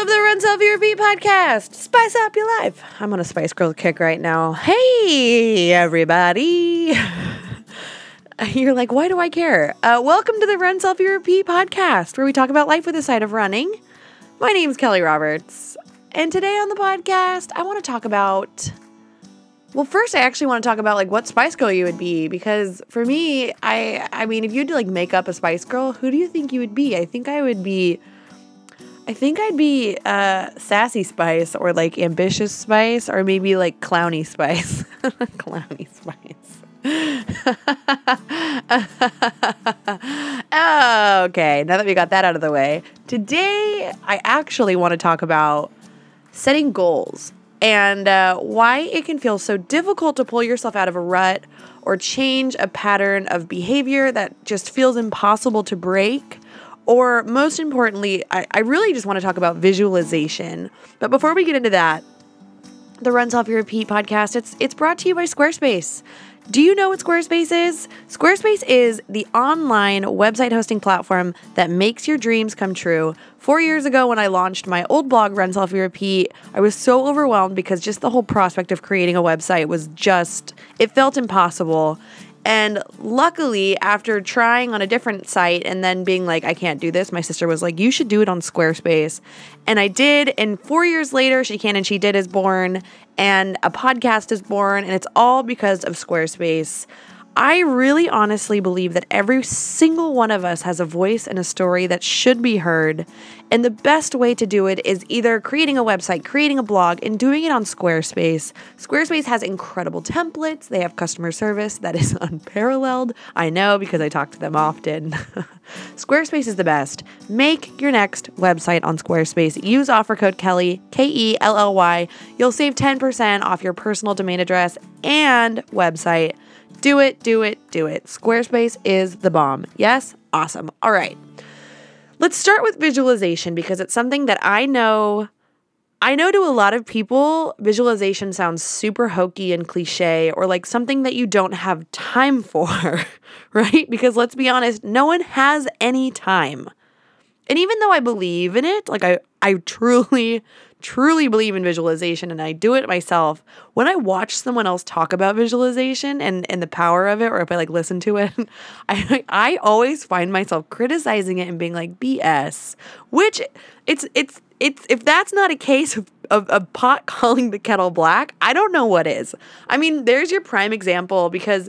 of the Run Selfie Repeat podcast. Spice up your life. I'm on a Spice Girl kick right now. Hey, everybody. You're like, why do I care? Welcome to the Run Selfie Repeat podcast, where we talk about life with a side of running. My name's Kelly Roberts. And today on the podcast, I want to talk about... Well, first, I actually want to talk about, what Spice Girl you would be. Because for me, I mean, if you had to, make up a Spice Girl, who do you think you would be? I think I'd be Sassy Spice or Ambitious Spice or maybe Clowny Spice. Clowny Spice. Okay, now that we got that out of the way, today I actually want to talk about setting goals and why it can feel so difficult to pull yourself out of a rut or change a pattern of behavior that just feels impossible to break. Or most importantly, I really just want to talk about visualization. But before we get into that, the Run Selfie Repeat podcast, it's brought to you by Squarespace. Do you know what Squarespace is? Squarespace is the online website hosting platform that makes your dreams come true. 4 years ago, when I launched my old blog, Run Selfie Repeat, I was so overwhelmed because just the whole prospect of creating a website was it felt impossible. And luckily, after trying on a different site and then being like, I can't do this, my sister was like, you should do it on Squarespace. And I did. And 4 years later, She Can and She Did is born and a podcast is born. And it's all because of Squarespace. I really honestly believe that every single one of us has a voice and a story that should be heard. And the best way to do it is either creating a website, creating a blog, and doing it on Squarespace. Squarespace has incredible templates. They have customer service that is unparalleled. I know because I talk to them often. Squarespace is the best. Make your next website on Squarespace. Use offer code Kelly, Kelly. You'll save 10% off your personal domain address and website. Do it. Squarespace is the bomb. Yes? Awesome. All right. Let's start with visualization because it's something that I know to a lot of people, visualization sounds super hokey and cliche or like something that you don't have time for, right? Because let's be honest, no one has any time. And even though I believe in it, I truly believe in visualization and I do it myself, when I watch someone else talk about visualization and the power of it, or if I listen to it, I always find myself criticizing it and being like BS, which it's if that's not a case of pot calling the kettle black, I don't know what is. I mean, there's your prime example because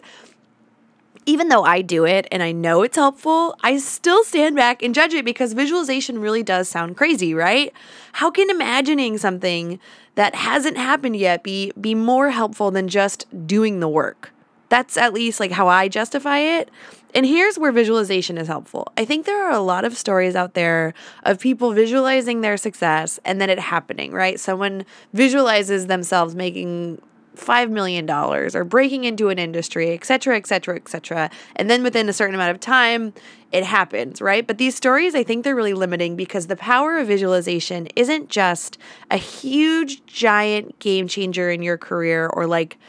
even though I do it and I know it's helpful, I still stand back and judge it because visualization really does sound crazy, right? How can imagining something that hasn't happened yet be more helpful than just doing the work? That's at least how I justify it. And here's where visualization is helpful. I think there are a lot of stories out there of people visualizing their success and then it happening, right? Someone visualizes themselves making $5 million or breaking into an industry, et cetera, et cetera, et cetera. And then within a certain amount of time, it happens, right? But these stories, I think they're really limiting because the power of visualization isn't just a huge, giant game changer in your career or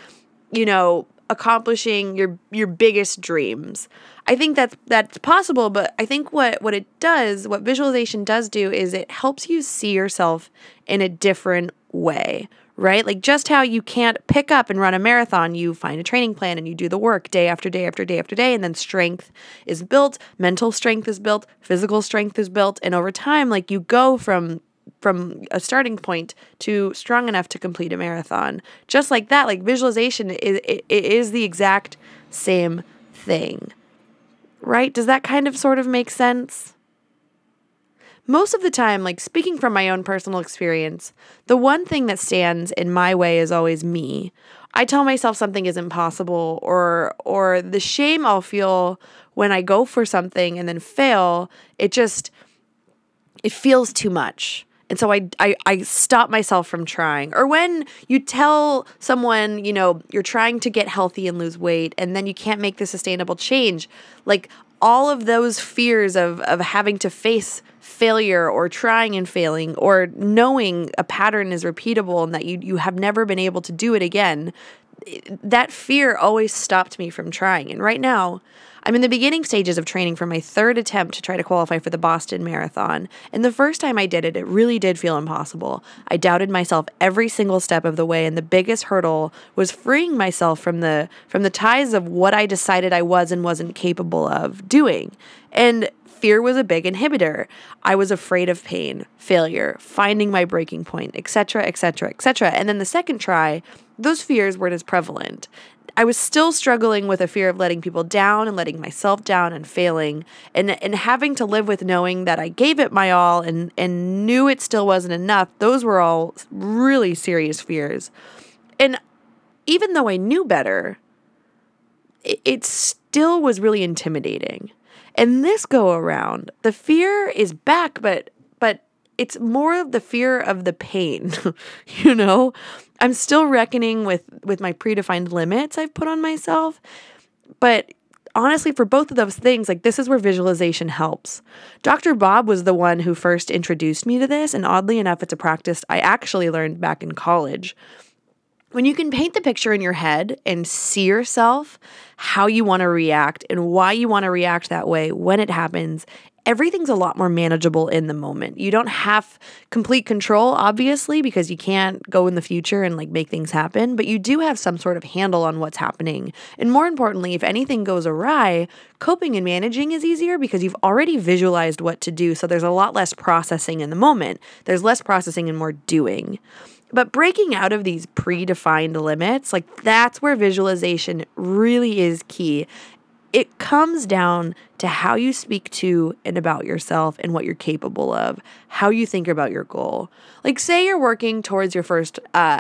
accomplishing your biggest dreams. I think that's possible, but I think what visualization does do is it helps you see yourself in a different way, right? Just how you can't pick up and run a marathon, you find a training plan and you do the work day after day after day after day, and then strength is built, mental strength is built, physical strength is built, and over time, you go from a starting point to strong enough to complete a marathon. Just like that, visualization is the exact same thing, right? Does that kind of sort of make sense? Most of the time, speaking from my own personal experience, the one thing that stands in my way is always me. I tell myself something isn't possible or the shame I'll feel when I go for something and then fail, it feels too much. And so I stop myself from trying. Or when you tell someone, you're trying to get healthy and lose weight and then you can't make the sustainable change, all of those fears of having to face failure or trying and failing or knowing a pattern is repeatable and that you have never been able to do it again, that fear always stopped me from trying. And right now, I'm in the beginning stages of training for my third attempt to try to qualify for the Boston Marathon. And the first time I did it, it really did feel impossible. I doubted myself every single step of the way, and the biggest hurdle was freeing myself from the ties of what I decided I was and wasn't capable of doing. And fear was a big inhibitor. I was afraid of pain, failure, finding my breaking point, etc., etc., etc. And then the second try, those fears weren't as prevalent. I was still struggling with a fear of letting people down and letting myself down and failing and having to live with knowing that I gave it my all and knew it still wasn't enough. Those were all really serious fears. And even though I knew better, it still was really intimidating. And this go around, the fear is back, but it's more of the fear of the pain, you know? I'm still reckoning with my predefined limits I've put on myself. But honestly, for both of those things, like this is where visualization helps. Dr. Bob was the one who first introduced me to this. And oddly enough, it's a practice I actually learned back in college. When you can paint the picture in your head and see yourself, how you want to react and why you want to react that way when it happens, everything's a lot more manageable in the moment. You don't have complete control, obviously, because you can't go in the future and like make things happen, but you do have some sort of handle on what's happening. And more importantly, if anything goes awry, coping and managing is easier because you've already visualized what to do. So there's a lot less processing in the moment. There's less processing and more doing. But breaking out of these predefined limits, like that's where visualization really is key. It comes down to how you speak to and about yourself and what you're capable of, how you think about your goal. Like say you're working towards your first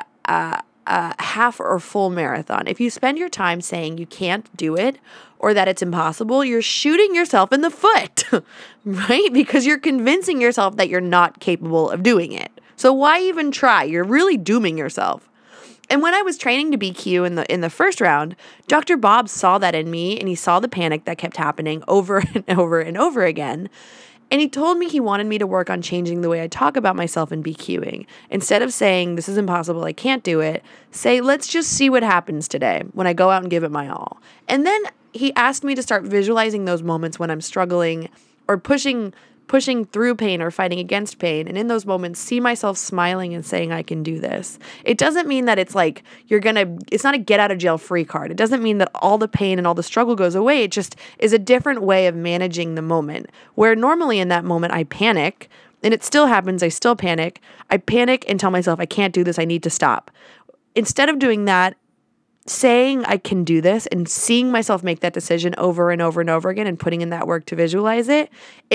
half or full marathon. If you spend your time saying you can't do it or that it's impossible, you're shooting yourself in the foot, right? Because you're convincing yourself that you're not capable of doing it. So why even try? You're really dooming yourself. And when I was training to BQ in the first round, Dr. Bob saw that in me and he saw the panic that kept happening over and over and over again. And he told me he wanted me to work on changing the way I talk about myself in BQing. Instead of saying, this is impossible, I can't do it, say, let's just see what happens today when I go out and give it my all. And then he asked me to start visualizing those moments when I'm struggling or pushing through pain or fighting against pain. And in those moments, see myself smiling and saying, I can do this. It doesn't mean that it's like it's not a get out of jail free card. It doesn't mean that all the pain and all the struggle goes away. It just is a different way of managing the moment where normally in that moment I panic and it still happens. I still panic. I panic and tell myself, I can't do this. I need to stop. Instead of doing that, saying I can do this and seeing myself make that decision over and over and over again and putting in that work to visualize it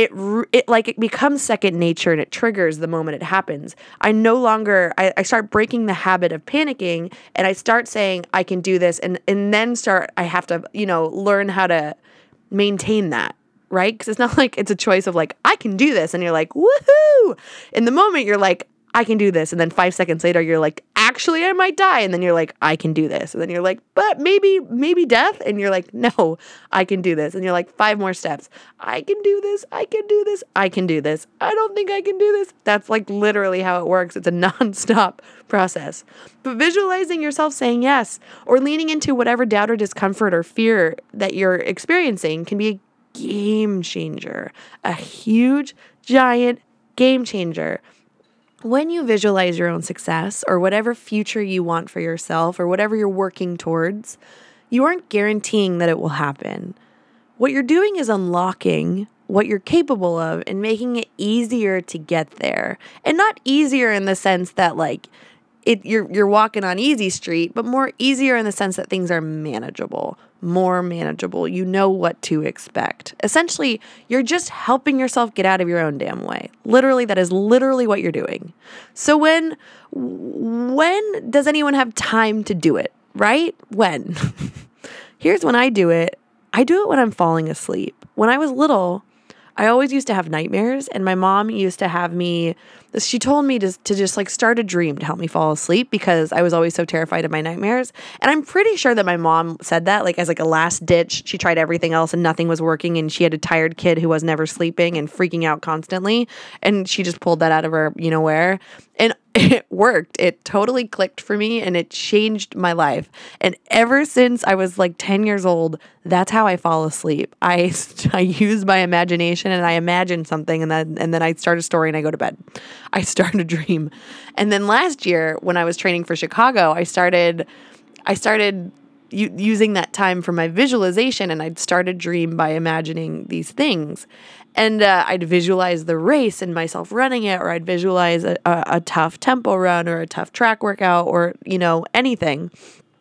becomes second nature and it triggers the moment it happens. I I start breaking the habit of panicking and I start saying I can do this and then I have to, learn how to maintain that. Right? Because it's not like it's a choice of like, I can do this. And you're like, woohoo. In the moment, you're like, I can do this. And then 5 seconds later, you're like, actually, I might die. And then you're like, I can do this. And then you're like, but maybe death. And you're like, no, I can do this. And you're like, 5 more steps. I can do this. I can do this. I can do this. I don't think I can do this. That's like literally how it works. It's a nonstop process. But visualizing yourself saying yes or leaning into whatever doubt or discomfort or fear that you're experiencing can be a game changer, a huge, giant game changer. When you visualize your own success or whatever future you want for yourself or whatever you're working towards, you aren't guaranteeing that it will happen. What you're doing is unlocking what you're capable of and making it easier to get there. And not easier in the sense that like you're walking on easy street, but more easier in the sense that things are manageable, more manageable. You know what to expect. Essentially, you're just helping yourself get out of your own damn way. Literally, that is literally what you're doing. So when does anyone have time to do it, right? When? Here's when I do it. I do it when I'm falling asleep. When I was little, I always used to have nightmares, and my mom used to have me, she told me to just like start a dream to help me fall asleep because I was always so terrified of my nightmares. And I'm pretty sure that my mom said that like as like a last ditch. She tried everything else and nothing was working, and she had a tired kid who was never sleeping and freaking out constantly. And she just pulled that out of her, where. And it worked. It totally clicked for me and it changed my life. And ever since I was like 10 years old, that's how I fall asleep. I use my imagination and I imagine something and then I start a story and I go to bed. I start a dream. And then last year when I was training for Chicago, I started using that time for my visualization, and I'd start a dream by imagining these things. And I'd visualize the race and myself running it, or I'd visualize a tough tempo run or a tough track workout or, anything.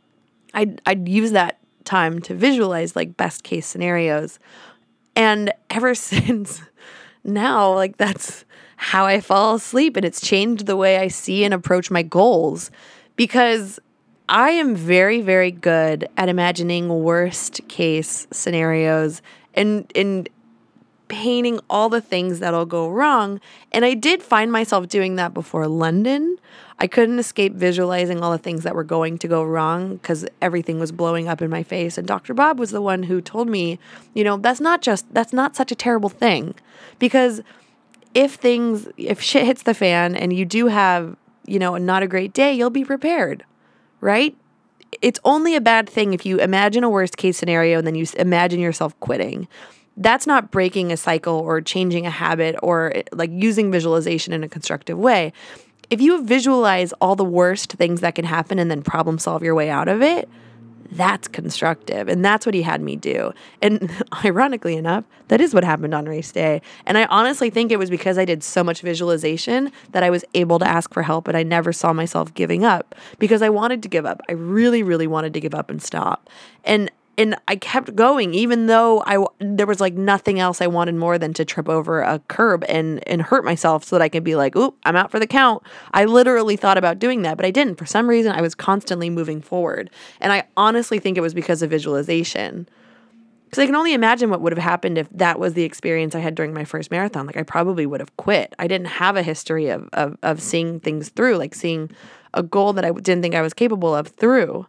I'd use that time to visualize like best case scenarios. And ever since now, like that's how I fall asleep, and it's changed the way I see and approach my goals, because I am very, very good at imagining worst case scenarios and painting all the things that'll go wrong. And I did find myself doing that before London. I couldn't escape visualizing all the things that were going to go wrong because everything was blowing up in my face. And Dr. Bob was the one who told me, that's not such a terrible thing. Because if shit hits the fan and you do have, not a great day, you'll be prepared, right? It's only a bad thing if you imagine a worst case scenario and then you imagine yourself quitting. That's not breaking a cycle or changing a habit or like using visualization in a constructive way. If you visualize all the worst things that can happen and then problem solve your way out of it, that's constructive. And that's what he had me do. And ironically enough, that is what happened on race day. And I honestly think it was because I did so much visualization that I was able to ask for help, and I never saw myself giving up because I wanted to give up. I really, really wanted to give up and stop. And I kept going, even though there was like nothing else I wanted more than to trip over a curb and hurt myself so that I could be like, oop, I'm out for the count. I literally thought about doing that, but I didn't. For some reason, I was constantly moving forward. And I honestly think it was because of visualization. Because I can only imagine what would have happened if that was the experience I had during my first marathon. Like I probably would have quit. I didn't have a history of seeing things through, like seeing a goal that I didn't think I was capable of through.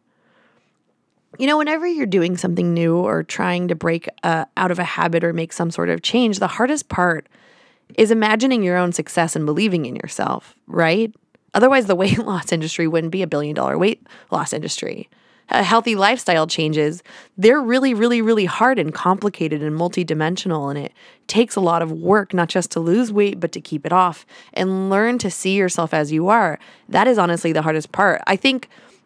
Whenever you're doing something new or trying to break out of a habit or make some sort of change, the hardest part is imagining your own success and believing in yourself, right? Otherwise, the weight loss industry wouldn't be $1 billion weight loss industry. Healthy lifestyle changes, they're really, really, really hard and complicated and multidimensional, and it takes a lot of work, not just to lose weight, but to keep it off and learn to see yourself as you are. That is honestly the hardest part. I think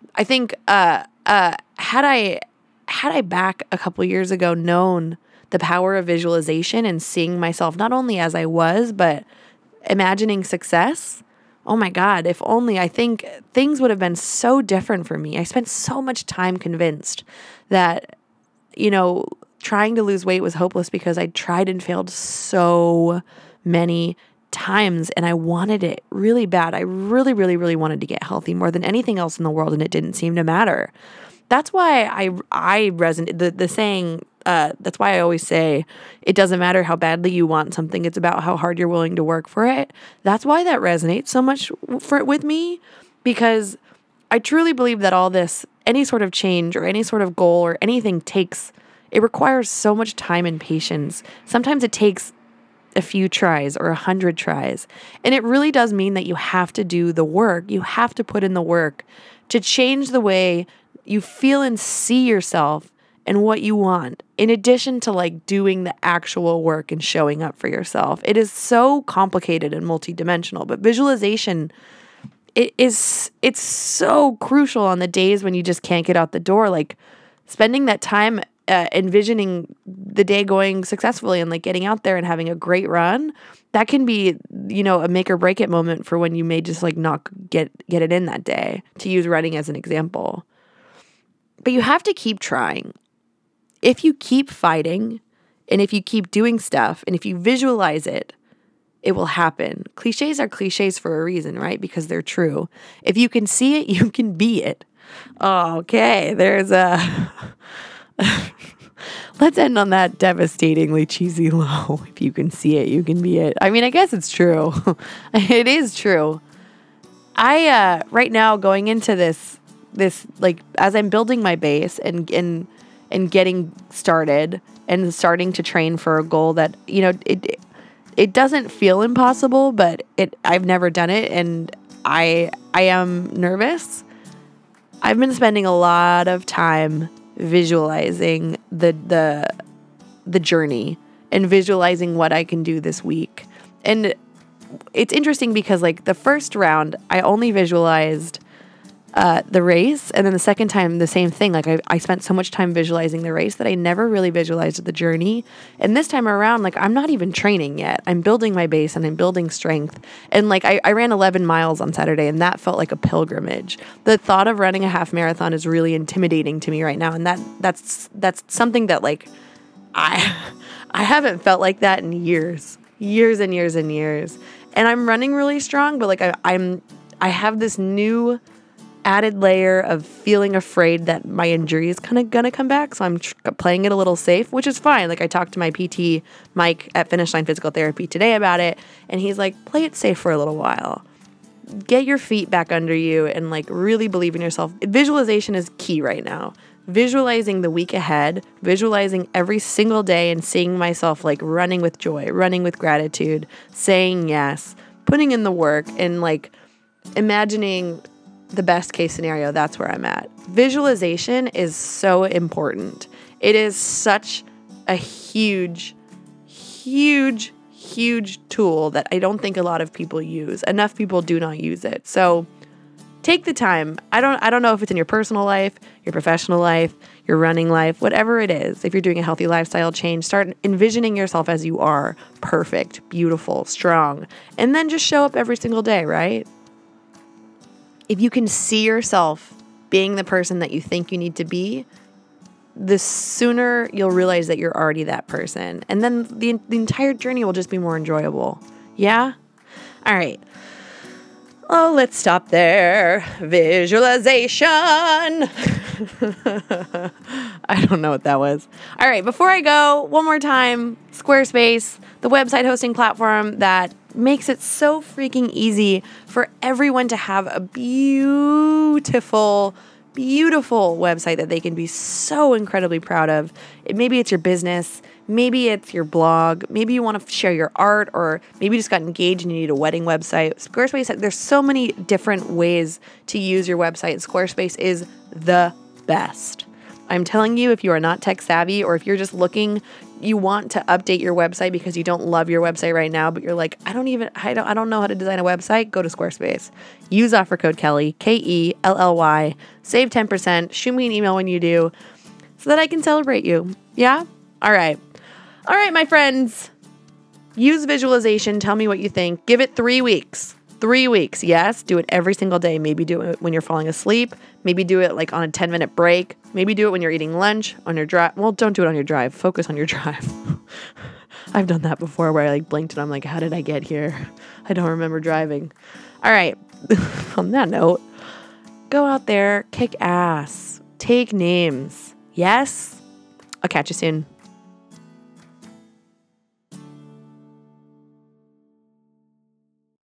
had I back a couple years ago known the power of visualization and seeing myself not only as I was, but imagining success, oh my God, if only, I think things would have been so different for me. I spent so much time convinced that, trying to lose weight was hopeless because I tried and failed so many times and I wanted it really bad. I really, really, really wanted to get healthy more than anything else in the world, and it didn't seem to matter. That's why I resonate the saying. That's why I always say it doesn't matter how badly you want something; it's about how hard you're willing to work for it. That's why that resonates so much with me, because I truly believe that all this, any sort of change or any sort of goal or anything it requires so much time and patience. Sometimes it takes a few tries or 100 tries, and it really does mean that you have to do the work. You have to put in the work to change the way you feel and see yourself and what you want, in addition to like doing the actual work and showing up for yourself. It is so complicated and multidimensional, but visualization, it's so crucial on the days when you just can't get out the door. Like spending that time envisioning the day going successfully and like getting out there and having a great run, that can be, a make or break it moment for when you may just like not get it in that day, to use running as an example. But you have to keep trying. If you keep fighting and if you keep doing stuff and if you visualize it, it will happen. Cliches are cliches for a reason, right? Because they're true. If you can see it, you can be it. Okay, there's a... Let's end on that devastatingly cheesy low. If you can see it, you can be it. I mean, I guess it's true. It is true. I, right now, going into this, like, as I'm building my base and getting started and starting to train for a goal that, it doesn't feel impossible, but I've never done it. And I am nervous. I've been spending a lot of time visualizing the journey and visualizing what I can do this week. And it's interesting because like the first round, I only visualized the race, and then the second time, the same thing. Like I spent so much time visualizing the race that I never really visualized the journey. And this time around, like I'm not even training yet. I'm building my base and I'm building strength. And like I ran 11 miles on Saturday, and that felt like a pilgrimage. The thought of running a half marathon is really intimidating to me right now, and that's something that like I haven't felt like that in years and years and years. And I'm running really strong, but like I have this new added layer of feeling afraid that my injury is kind of gonna come back. So I'm playing it a little safe, which is fine. Like I talked to my PT, Mike, at Finish Line Physical Therapy today about it. And he's like, play it safe for a little while. Get your feet back under you and like really believe in yourself. Visualization is key right now. Visualizing the week ahead, visualizing every single day and seeing myself like running with joy, running with gratitude, saying yes, putting in the work, and like imagining the best case scenario. That's where I'm at. Visualization is so important. It is such a huge tool that I don't think a lot of people use. Enough people do not use it. So take the time. I don't know if it's in your personal life, your professional life, your running life, whatever it is. If you're doing a healthy lifestyle change, start envisioning yourself as you are, perfect, beautiful, strong, and then just show up every single day, right? If you can see yourself being the person that you think you need to be, the sooner you'll realize that you're already that person. And then the entire journey will just be more enjoyable. Yeah? All right. Oh, let's stop there. Visualization. I don't know what that was. All right, before I go, one more time, Squarespace, the website hosting platform that makes it so freaking easy for everyone to have a beautiful website that they can be so incredibly proud of. Maybe it's your business, maybe it's your blog, maybe you want to share your art, or maybe you just got engaged and you need a wedding website. Squarespace, there's so many different ways to use your website. Squarespace is the best. I'm telling you, if you are not tech savvy, or if you're just looking, you want to update your website because you don't love your website right now, but you're like, I don't know how to design a website, go to Squarespace. Use offer code Kelly, KELLY, save 10%, shoot me an email when you do so that I can celebrate you. Yeah? All right, my friends, use visualization. Tell me what you think. Give it 3 weeks. 3 weeks. Yes. Do it every single day. Maybe do it when you're falling asleep. Maybe do it like on a 10-minute break. Maybe do it when you're eating lunch, on your drive. Well, don't do it on your drive. Focus on your drive. I've done that before where I like blinked and I'm like, how did I get here? I don't remember driving. All right. On that note, go out there, kick ass, take names. Yes. I'll catch you soon.